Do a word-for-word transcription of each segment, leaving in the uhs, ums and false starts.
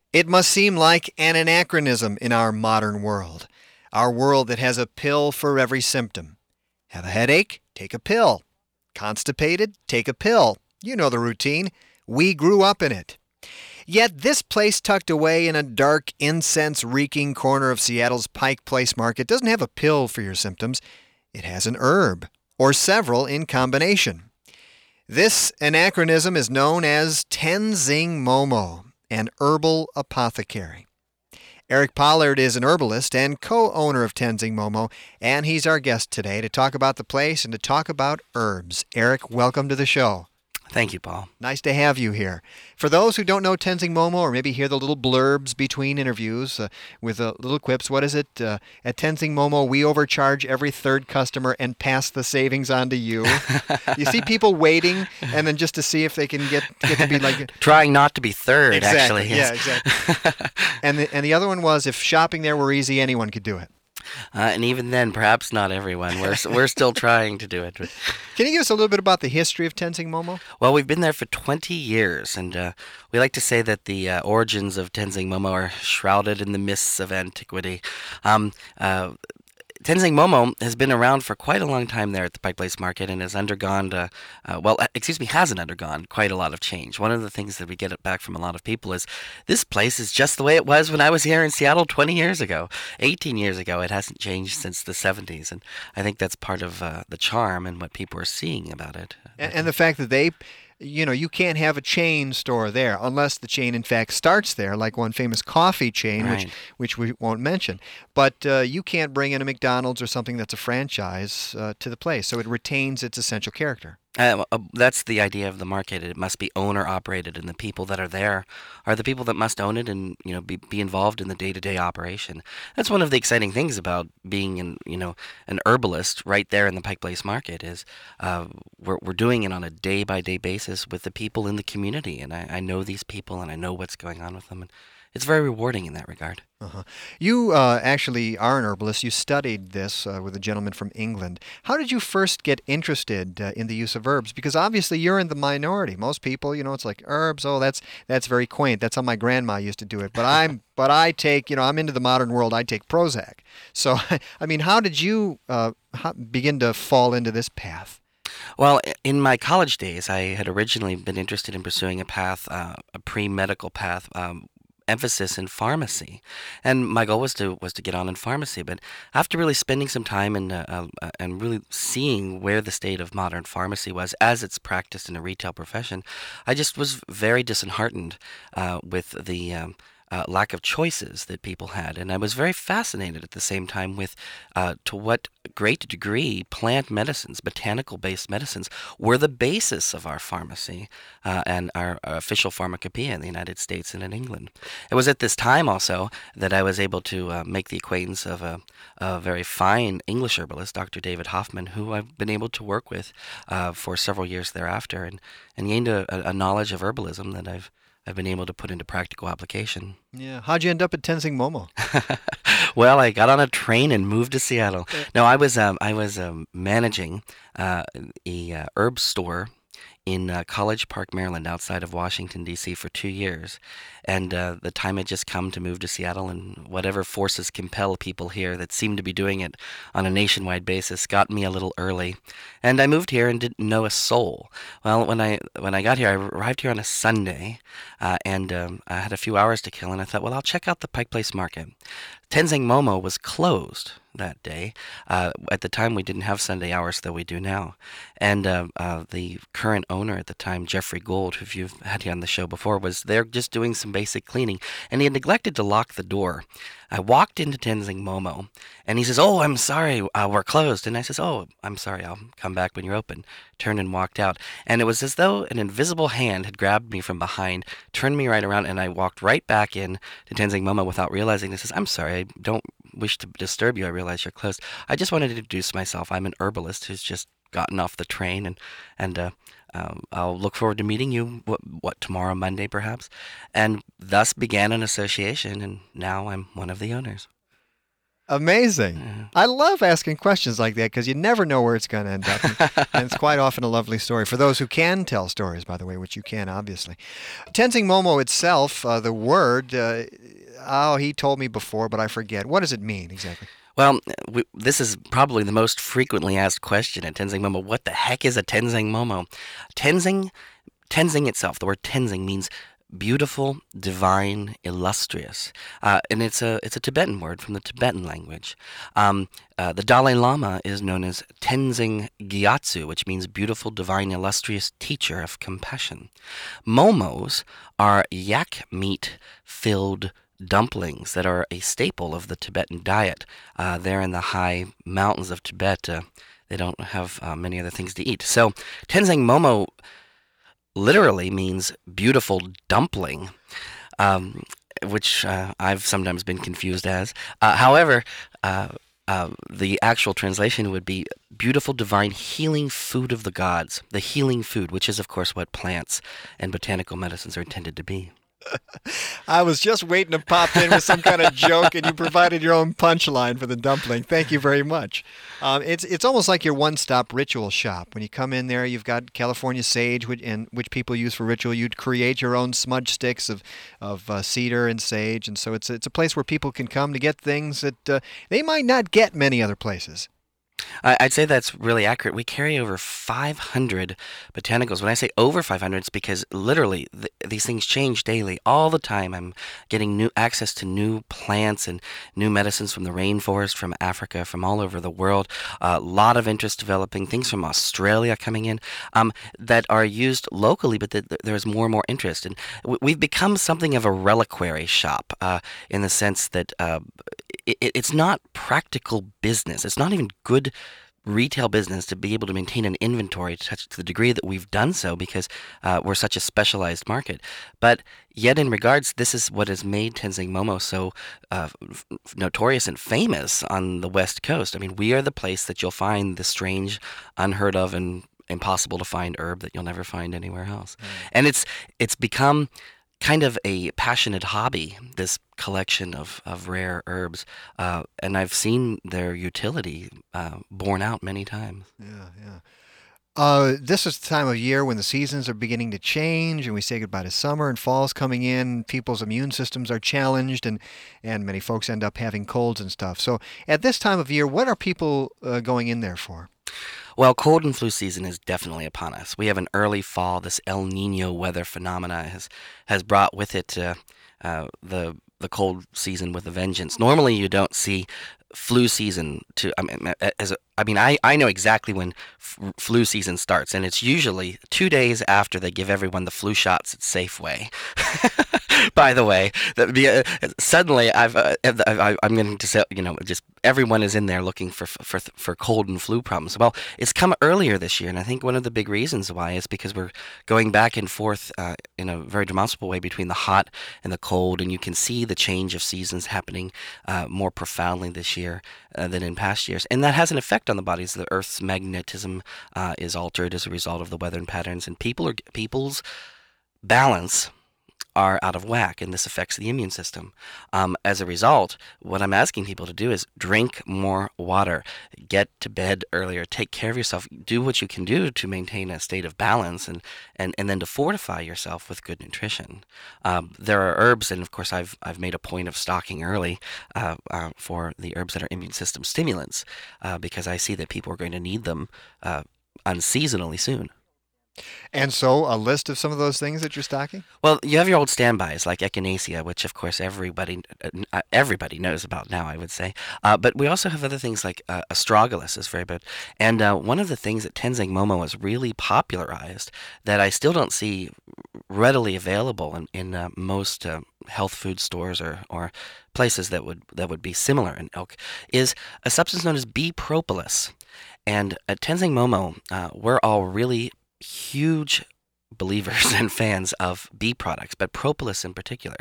It must seem like an anachronism in our modern world, our world that has a pill for every symptom. Have a headache? Take a pill. Constipated? Take a pill. You know the routine. We grew up in it. Yet this place tucked away in a dark, incense-reeking corner of Seattle's Pike Place Market doesn't have a pill for your symptoms. It has an herb, or several in combination. This anachronism is known as Tenzing Momo, an herbal apothecary. Eric Pollard is an herbalist and co-owner of Tenzing Momo, and he's our guest today to talk about the place and to talk about herbs. Eric, welcome to the show. Thank you, Paul. Nice to have you here. For those who don't know Tenzing Momo, or maybe hear the little blurbs between interviews uh, with uh, little quips, what is it? Uh, at Tenzing Momo, we overcharge every third customer and pass the savings on to you. You see people waiting, and then just to see if they can get, get to be like... Trying not to be third, exactly, actually. Yeah, Yes. exactly. and, the, and the other one was, if shopping there were easy, anyone could do it. Uh, and even then, perhaps not everyone. We're we're still trying to do it. But, Can you give us a little bit about the history of Tenzing Momo? well, we've been there for twenty years, and uh, we like to say that the uh, origins of Tenzing Momo are shrouded in the mists of antiquity. Um, uh, Tenzing Momo has been around for quite a long time there at the Pike Place Market and has undergone, uh, uh, well, uh, excuse me, hasn't undergone quite a lot of change. One of the things that we get back from a lot of people is this place is just the way it was when I was here in Seattle twenty years ago, eighteen years ago. It hasn't changed since the seventies, and I think that's part of uh, the charm and what people are seeing about it. And, and the fact that they... You know, you can't have a chain store there unless the chain, in fact, starts there, like one famous coffee chain, Right. which which we won't mention. But uh, you can't bring in a McDonald's or something that's a franchise uh, to the place, so it retains its essential character. Uh, uh, that's the idea of the market. It must be owner operated, and the people that are there are the people that must own it and you know be, be involved in the day to day operation. That's one of the exciting things about being an you know an herbalist right there in the Pike Place Market is uh, we're we're doing it on a day by day basis with the people in the community, and I, I know these people and I know what's going on with them, and it's very rewarding in that regard. Uh-huh. You uh, actually are an herbalist. You studied this uh, with a gentleman from England. How did you first get interested uh, in the use of herbs? Because obviously you're in the minority. Most people, you know, it's like herbs. Oh, that's that's very quaint. That's how my grandma used to do it. But I'm but I take, you know, I'm into the modern world. I take Prozac. So, I mean, how did you uh, how, begin to fall into this path? Well, i- in my college days, I had originally been interested in pursuing a path, uh, a pre-medical path, um, emphasis in pharmacy, and my goal was to was to get on in pharmacy. But after really spending some time and uh, uh, uh, and really seeing where the state of modern pharmacy was as it's practiced in a retail profession, I just was very disheartened uh, with the um, uh, lack of choices that people had, and I was very fascinated at the same time with uh, to what great degree plant medicines, botanical-based medicines, were the basis of our pharmacy uh, and our, our official pharmacopoeia in the United States and in England. It was at this time also that I was able to uh, make the acquaintance of a, a very fine English herbalist, Doctor David Hoffman, who I've been able to work with uh, for several years thereafter, and, and gained a, a a knowledge of herbalism that I've I've been able to put into practical application. Yeah. How'd you end up at Tenzing Momo? Well, I got on a train and moved to Seattle. No, I was um, I was um, managing uh, a uh, herb store in uh, College Park, Maryland, outside of Washington, D C for two years. And uh, the time had just come to move to Seattle, and whatever forces compel people here that seem to be doing it on a nationwide basis got me a little early. And I moved here and didn't know a soul. Well, when I when I got here, I arrived here on a Sunday, uh, and um, I had a few hours to kill, and I thought, well, I'll check out the Pike Place Market. Tenzing Momo was closed that day. Uh, at the time, we didn't have Sunday hours, though we do now. And uh, uh, the current owner at the time, Jeffrey Gould, who you've had here on the show before, was there just doing some basic cleaning, and he had neglected to lock the door. I walked into Tenzing Momo, and he says, "Oh, I'm sorry, uh, we're closed." And I says, "Oh, I'm sorry, I'll come back when you're open." Turned and walked out, and it was as though an invisible hand had grabbed me from behind, turned me right around, and I walked right back in to Tenzing Momo without realizing this. Says, "I'm sorry, I don't wish to disturb you. I realize you're closed. I just wanted to introduce myself. I'm an herbalist who's just gotten off the train, and and uh, um, I'll look forward to meeting you. What, what tomorrow, Monday, perhaps?" And thus began an association, and now I'm one of the owners. Amazing. I love asking questions like that because you never know where it's going to end up. And, and it's quite often a lovely story. For those who can tell stories, by the way, which you can, obviously. Tenzing Momo itself, uh, the word, uh, oh, he told me before, but I forget. What does it mean exactly? Well, we, this is probably the most frequently asked question at Tenzing Momo. What the heck is a Tenzing Momo? Tenzing, Tenzing itself, the word Tenzing means beautiful, divine, illustrious, uh, and it's a it's a Tibetan word from the Tibetan language. Um, uh, the Dalai Lama is known as Tenzing Gyatso, which means beautiful, divine, illustrious teacher of compassion. Momos are yak meat filled dumplings that are a staple of the Tibetan diet. Uh, they're in the high mountains of Tibet. Uh, they don't have uh, many other things to eat. So Tenzing Momo literally means beautiful dumpling, um, which uh, I've sometimes been confused as. Uh, however, uh, uh, the actual translation would be beautiful, divine, healing food of the gods. The healing food, which is, of course, what plants and botanical medicines are intended to be. I was just waiting to pop in with some kind of joke, and you provided your own punchline for the dumpling. Thank you very much. Um, it's it's almost like your one-stop ritual shop. When you come in there, you've got California sage, which, and, which people use for ritual. You'd create your own smudge sticks of of uh, cedar and sage, and so it's it's a place where people can come to get things that uh, they might not get many other places. I- I'd say that's really accurate. We carry over five hundred botanicals. When I say over five hundred, it's because literally th- these things change daily, all the time. I'm getting new access to new plants and new medicines from the rainforest, from Africa, from all over the world. A lot of interest developing, things from Australia coming in um, that are used locally, but that that there's more and more interest. And w- we've become something of a reliquary shop uh, in the sense that uh, it, it's not practical business. It's not even good retail business to be able to maintain an inventory to, to the degree that we've done so because uh, we're such a specialized market. But yet in regards, this is what has made Tenzing Momo so uh, f- notorious and famous on the West Coast. I mean, we are the place that you'll find the strange, unheard of, and impossible to find herb that you'll never find anywhere else. Mm. And it's it's become kind of a passionate hobby, this collection of, of rare herbs, uh, and I've seen their utility uh, borne out many times. Yeah, yeah. Uh, this is the time of year when the seasons are beginning to change, and we say goodbye to summer, and fall's coming in. People's immune systems are challenged, and, and many folks end up having colds and stuff. So at this time of year, what are people uh, going in there for? Well, cold and flu season is definitely upon us. We have an early fall. This El Nino weather phenomena has has brought with it uh, uh, the the cold season with a vengeance. Normally, you don't see flu season to. I mean, as a, I mean, I, I know exactly when f- flu season starts, and it's usually two days after they give everyone the flu shots at Safeway. By the way, that be, uh, suddenly I've uh, I, I'm going to say, you know, just everyone is in there looking for for for cold and flu problems. Well, it's come earlier this year, and I think one of the big reasons why is because we're going back and forth uh, in a very demonstrable way between the hot and the cold, and you can see the change of seasons happening uh, more profoundly this year uh, than in past years, and that has an effect on the bodies. The Earth's magnetism uh, is altered as a result of the weather and patterns, and people are people's balance are out of whack, and this affects the immune system. Um, as a result, what I'm asking people to do is drink more water, get to bed earlier, take care of yourself, do what you can do to maintain a state of balance, and, and, and then to fortify yourself with good nutrition. Um, there are herbs, and of course I've I've made a point of stocking early uh, uh, for the herbs that are immune system stimulants uh, because I see that people are going to need them uh, unseasonally soon. And so, a list of some of those things that you're stocking? Well, you have your old standbys like echinacea, which of course everybody uh, everybody knows about now, I would say. Uh, but we also have other things like uh, astragalus is very good. And uh, one of the things that Tenzing Momo has really popularized that I still don't see readily available in, in uh, most uh, health food stores or, or places that would that would be similar in elk is a substance known as bee propolis. And at Tenzing Momo, uh, we're all really huge believers and fans of bee products, but propolis in particular.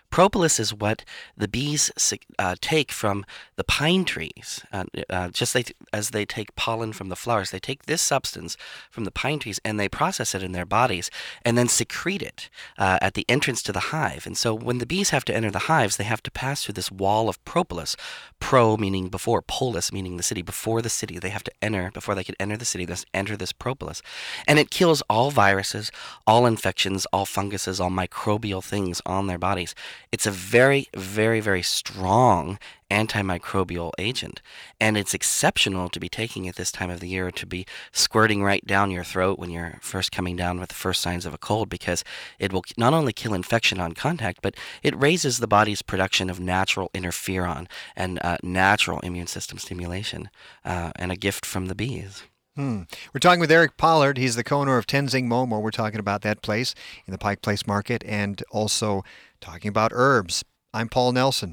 Propolis is what the bees uh, take from the pine trees, uh, uh, just like, as they take pollen from the flowers. They take this substance from the pine trees and they process it in their bodies and then secrete it uh, at the entrance to the hive. And so when the bees have to enter the hives, they have to pass through this wall of propolis. Pro meaning before, polis meaning the city. Before the city, they have to enter, before they could enter the city, they must enter this propolis. And it kills all viruses, all infections, all funguses, all microbial things on their bodies. It's a very, very, very strong antimicrobial agent, and it's exceptional to be taking it this time of the year, to be squirting right down your throat when you're first coming down with the first signs of a cold, because it will not only kill infection on contact, but it raises the body's production of natural interferon and uh, natural immune system stimulation, uh, and a gift from the bees. Hmm. We're talking with Eric Pollard. He's the co-owner of Tenzing Momo. We're talking about that place in the Pike Place Market, and also talking about herbs. I'm Paul Nelson.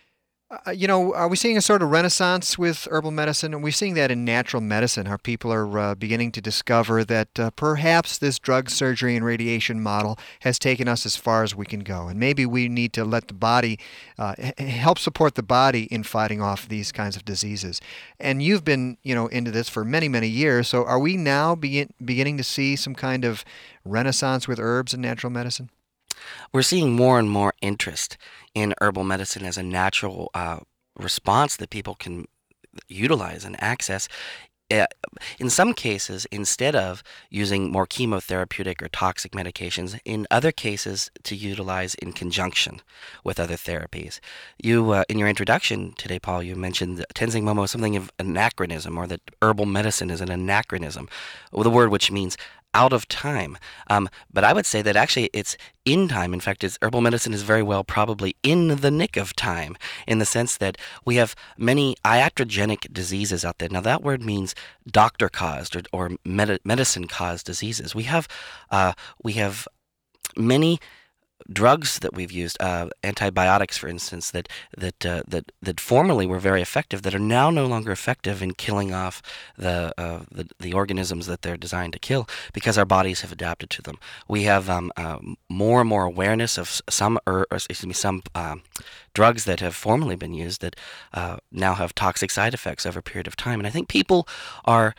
Uh, you know, are we seeing a sort of renaissance with herbal medicine? And we're seeing that in natural medicine, how people are uh, beginning to discover that uh, perhaps this drug, surgery, and radiation model has taken us as far as we can go. And maybe we need to let the body, uh, h- help support the body in fighting off these kinds of diseases. And you've been, you know, into this for many, many years. So are we now begin- beginning to see some kind of renaissance with herbs and natural medicine? We're seeing more and more interest in herbal medicine as a natural uh, response that people can utilize and access. Uh, in some cases, instead of using more chemotherapeutic or toxic medications, in other cases to utilize in conjunction with other therapies. You, uh, in your introduction today, Paul, you mentioned that Tenzing Momo is something of an anachronism, or that herbal medicine is an anachronism, the word which means out of time. Um, but I would say that actually it's in time. In fact, it's, herbal medicine is very well probably in the nick of time, in the sense that we have many iatrogenic diseases out there. Now, that word means doctor-caused or, or med- medicine-caused diseases. We have, uh, we have many drugs that we've used, uh, antibiotics, for instance, that that uh, that that formerly were very effective, that are now no longer effective in killing off the, uh, the the organisms that they're designed to kill, because our bodies have adapted to them. We have um, uh, more and more awareness of some, or, or excuse me, some uh, drugs that have formerly been used that uh, now have toxic side effects over a period of time, and I think people are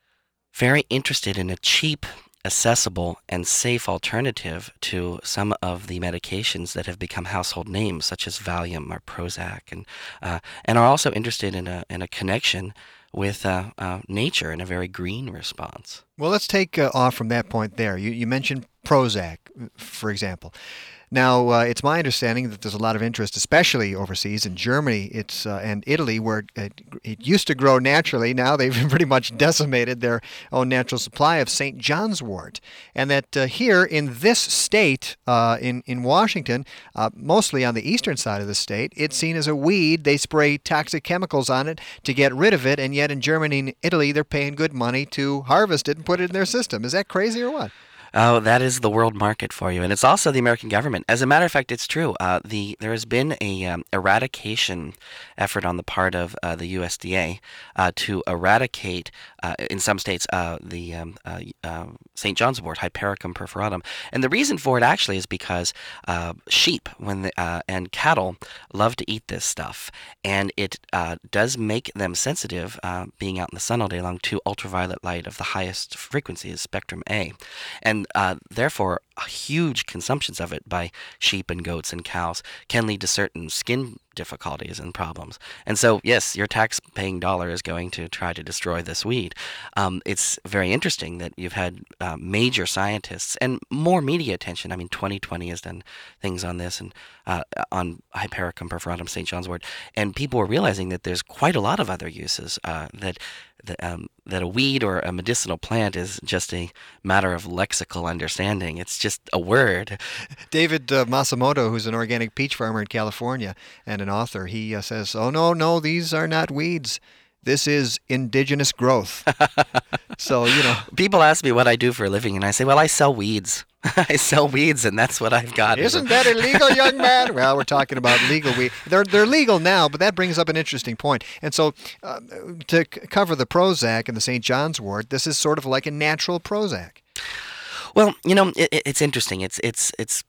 very interested in a cheap, accessible, and safe alternative to some of the medications that have become household names, such as Valium or Prozac, and uh, and are also interested in a in a connection with uh, uh, nature in a very green response. Well, let's take uh, off from that point there. You you mentioned Prozac, for example. Now, uh, it's my understanding that there's a lot of interest, especially overseas in Germany it's uh, and Italy, where it, it used to grow naturally. Now they've pretty much decimated their own natural supply of Saint John's wort. And that uh, here in this state, uh, in, in Washington, uh, mostly on the eastern side of the state, it's seen as a weed. They spray toxic chemicals on it to get rid of it, and yet in Germany and Italy, they're paying good money to harvest it and put it in their system. Is that crazy or what? Oh, that is the world market for you, and it's also the American government. As a matter of fact, it's true. Uh, the there has been a um, eradication effort on the part of uh, the U S D A uh, to eradicate, uh, in some states, uh, the um, uh, uh, Saint John's wort, Hypericum perforatum. And the reason for it actually is because uh, sheep when the, uh, and cattle love to eat this stuff, and it uh, does make them sensitive, uh, being out in the sun all day long, to ultraviolet light of the highest frequency, spectrum A. And uh, therefore, huge consumptions of it by sheep and goats and cows can lead to certain skin difficulties and problems. And so, yes, your tax-paying dollar is going to try to destroy this weed. Um, it's very interesting that you've had uh, major scientists and more media attention. I mean, twenty twenty has done things on this and uh, on Hypericum perforatum, Saint John's wort, and people are realizing that there's quite a lot of other uses, uh, that that, um, that a weed or a medicinal plant is just a matter of lexical understanding. It's just a word. David uh, Masamoto, who's an organic peach farmer in California and an author, he uh, says, oh, no, no, these are not weeds. This is indigenous growth. So, you know. People ask me what I do for a living, and I say, well, I sell weeds. I sell weeds, and that's what I've got. Isn't that illegal, young man? Well, we're talking about legal weed. They're they're legal now, but that brings up an interesting point. And so, uh, to c- cover the Prozac and the Saint John's wort, this is sort of like a natural Prozac. Well, you know, it, it's interesting. It's it's it's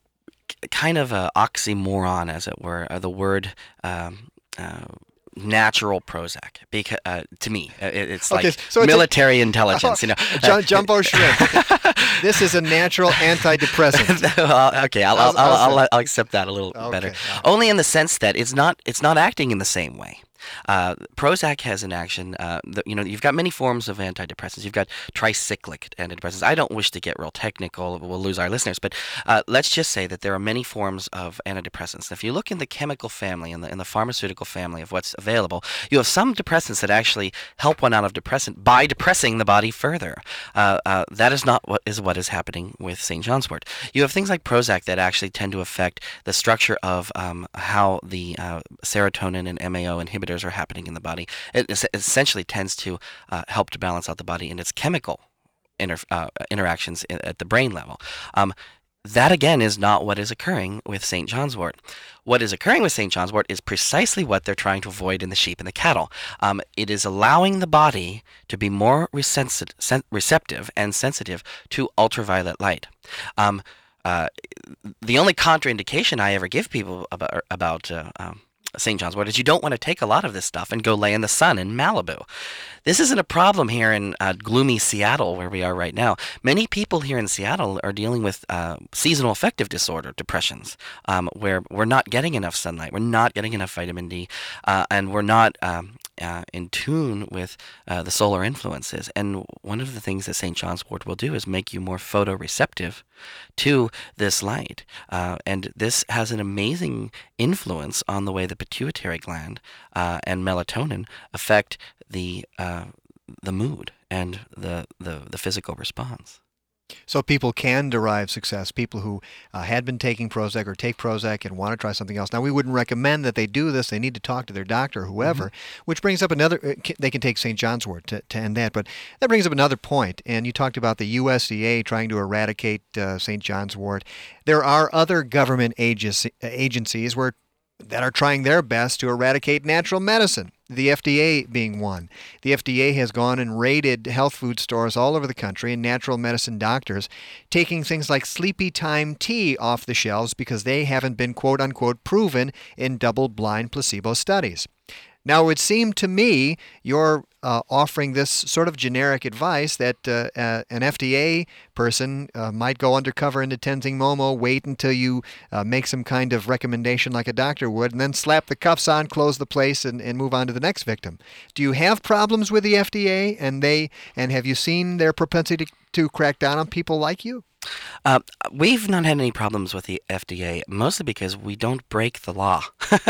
kind of a oxymoron, as it were, uh, the word um, uh, natural Prozac. Because uh, to me, uh, it, it's Okay, like so it's a- military intelligence. You know, Jum- Jumbo shrimp. This is a natural antidepressant. Well, okay, I'll I'll, How's- how's I'll, that? I'll accept that a little Okay, better. yeah. Only in the sense that it's not it's not acting in the same way. Uh, Prozac has an action. Uh, the, you know, you've got many forms of antidepressants. You've got tricyclic antidepressants. I don't wish to get real technical; we'll lose our listeners. But uh, let's just say that there are many forms of antidepressants. If you look in the chemical family and the in the pharmaceutical family of what's available, you have some depressants that actually help one out of depression by depressing the body further. Uh, uh, that is not what is what is happening with Saint John's wort. You have things like Prozac that actually tend to affect the structure of um, how the uh, serotonin and M A O inhibitors are happening in the body. It es- essentially tends to uh, help to balance out the body in its chemical inter- uh, interactions i- at the brain level. Um, that again is not what is occurring with Saint John's wort. What is occurring with Saint John's wort is precisely what they're trying to avoid in the sheep and the cattle. Um, it is allowing the body to be more resensi- sen- receptive and sensitive to ultraviolet light. Um, uh, the only contraindication I ever give people about about uh, um, Saint John's wort is you don't want to take a lot of this stuff and go lay in the sun in Malibu. This isn't a problem here in uh, gloomy Seattle where we are right now. Many people here in Seattle are dealing with uh, seasonal affective disorder, depressions, um, where we're not getting enough sunlight, we're not getting enough vitamin D, uh, and we're not um, uh, in tune with uh, the solar influences. And one of the things that Saint John's wort will do is make you more photoreceptive to this light. Uh, and this has an amazing influence on the way the pituitary gland uh, and melatonin affect the uh, the mood and the, the, the physical response. So people can derive success, people who uh, had been taking Prozac or take Prozac and want to try something else. Now, we wouldn't recommend that they do this. They need to talk to their doctor or whoever, mm-hmm. which brings up another, uh, they can take Saint John's wort to, to end that, but that brings up another point. And you talked about the U S D A trying to eradicate uh, Saint John's wort. There are other government agency, agencies where that are trying their best to eradicate natural medicine, the F D A being one. The F D A has gone and raided health food stores all over the country and natural medicine doctors, taking things like Sleepy Time tea off the shelves because they haven't been quote-unquote proven in double-blind placebo studies. Now, it would seem to me you're uh, offering this sort of generic advice that uh, uh, an F D A person uh, might go undercover into Tenzing Momo, wait until you uh, make some kind of recommendation like a doctor would, and then slap the cuffs on, close the place, and, and move on to the next victim. Do you have problems with the F D A, and they and have you seen their propensity to, to crack down on people like you? Uh, we've not had any problems with the F D A, mostly because we don't break the law.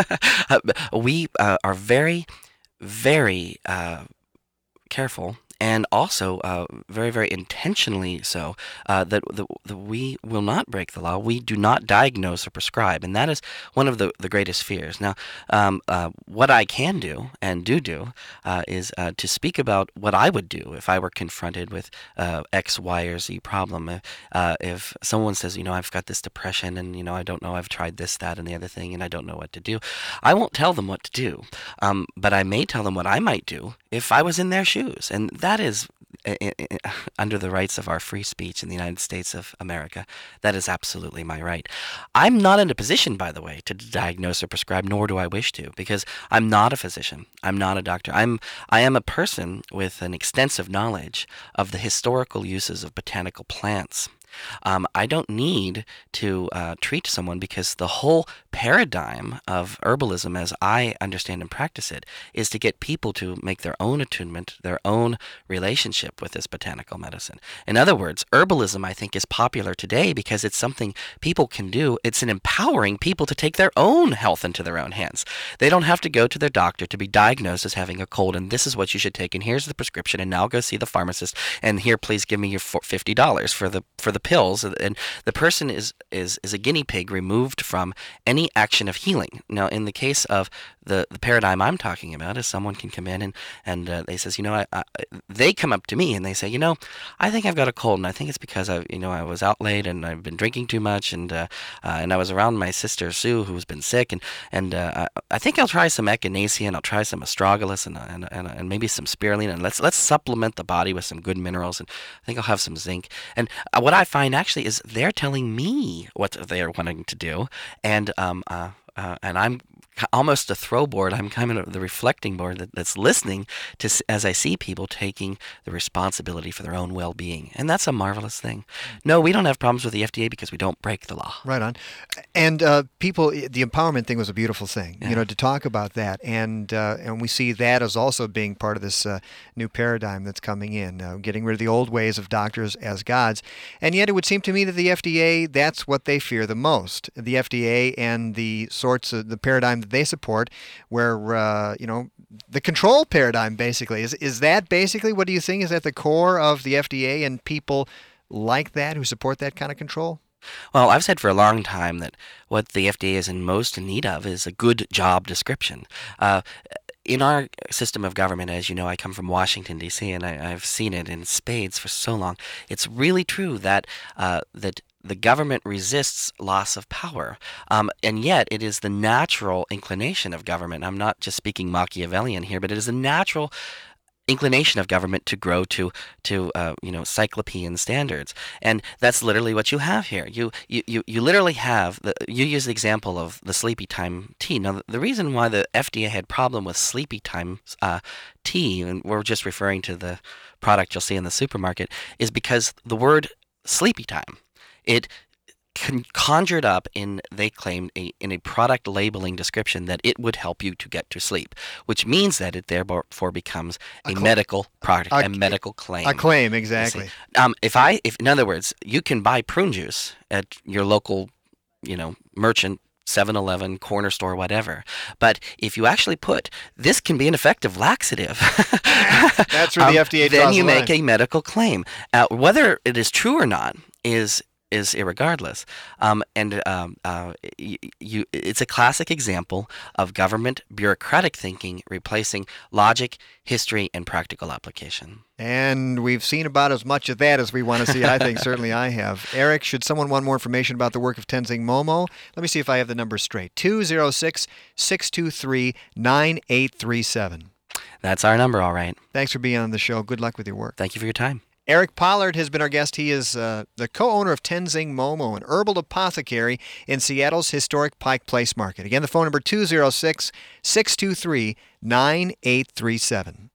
we uh, are very, very uh, careful, and also uh, very, very intentionally so, uh, that, that, that we will not break the law. We do not diagnose or prescribe, and that is one of the, the greatest fears. Now, um, uh, what I can do, and do do, uh, is uh, to speak about what I would do if I were confronted with uh, X, Y, or Z problem. Uh, if someone says, you know, I've got this depression, and, you know, I don't know, I've tried this, that, and the other thing, and I don't know what to do, I won't tell them what to do, um, but I may tell them what I might do if I was in their shoes, and that is, I, I, under the rights of our free speech in the United States of America, that is absolutely my right. I'm not in a position, by the way, to diagnose or prescribe, nor do I wish to, because I'm not a physician. I'm not a doctor. I'm I am a person with an extensive knowledge of the historical uses of botanical plants. Um, I don't need to uh, treat someone because the whole paradigm of herbalism, as I understand and practice it, is to get people to make their own attunement, their own relationship with this botanical medicine. In other words, herbalism, I think, is popular today because it's something people can do. It's an empowering people to take their own health into their own hands. They don't have to go to their doctor to be diagnosed as having a cold, and this is what you should take, and here's the prescription, and now go see the pharmacist, and here, please give me your fifty dollars for the for the pills, and the person is, is, is a guinea pig removed from any action of healing. Now, in the case of the, the paradigm I'm talking about is someone can come in and, and uh, they says, you know, I, I, they come up to me and they say, you know, I think I've got a cold, and I think it's because I, you know, I was out late and I've been drinking too much, and uh, uh, and I was around my sister Sue, who's been sick, and and uh, I, I think I'll try some echinacea, and I'll try some astragalus, and and, and and maybe some spirulina, and let's let's supplement the body with some good minerals, and I think I'll have some zinc. And uh, what I find actually is they're telling me what they're wanting to do, and um uh, uh and I'm almost a throw board. I'm kind of the reflecting board that, that's listening to as I see people taking the responsibility for their own well-being, and that's a marvelous thing. No, we don't have problems with the F D A because we don't break the law. Right on. And uh, people, the empowerment thing was a beautiful thing, Yeah. you know, to talk about that, and uh, and we see that as also being part of this uh, new paradigm that's coming in, uh, getting rid of the old ways of doctors as gods. And yet, it would seem to me that the F D A, that's what they fear the most. The F D A and the sorts of the paradigm that they support, where uh, you know, the control paradigm basically is is that basically, what do you think is at the core of the F D A and people like that who support that kind of control? Well, I've said for a long time that what the F D A is in most need of is a good job description. Uh, in our system of government, as you know, I come from Washington, D C, and I, I've seen it in spades for so long. It's really true that uh, that the government resists loss of power, um, and yet it is the natural inclination of government. I'm not just speaking Machiavellian here, but it is a natural inclination of government to grow to to uh, you know, cyclopean standards, and that's literally what you have here. You you you, you literally have the, you use the example of the sleepy time tea. Now, the reason why the F D A had problem with sleepy time uh, tea, and we're just referring to the product you'll see in the supermarket, is because the word sleepy time, it con- conjured up in, they claimed, a, in a product labeling description that it would help you to get to sleep, which means that it therefore becomes a, a cl- medical product, a, a medical claim. A claim, exactly. Um, if I, if in other words, you can buy prune juice at your local, you know, merchant, seven eleven, corner store, whatever. But if you actually put, this can be an effective laxative, that's where the um, F D A draws then you the line. make a medical claim. Uh, whether it is true or not is is irregardless. Um, and um, uh, you, you, it's a classic example of government bureaucratic thinking replacing logic, history, and practical application. And we've seen about as much of that as we want to see, I think. Certainly I have. Eric, should someone want more information about the work of Tenzing Momo, let me see if I have the number straight. two oh six, six two three, nine eight three seven. That's our number, all right. Thanks for being on the show. Good luck with your work. Thank you for your time. Eric Pollard has been our guest. He is uh, the co-owner of Tenzing Momo, an herbal apothecary in Seattle's historic Pike Place Market. Again, the phone number two oh six, six two three, nine eight three seven.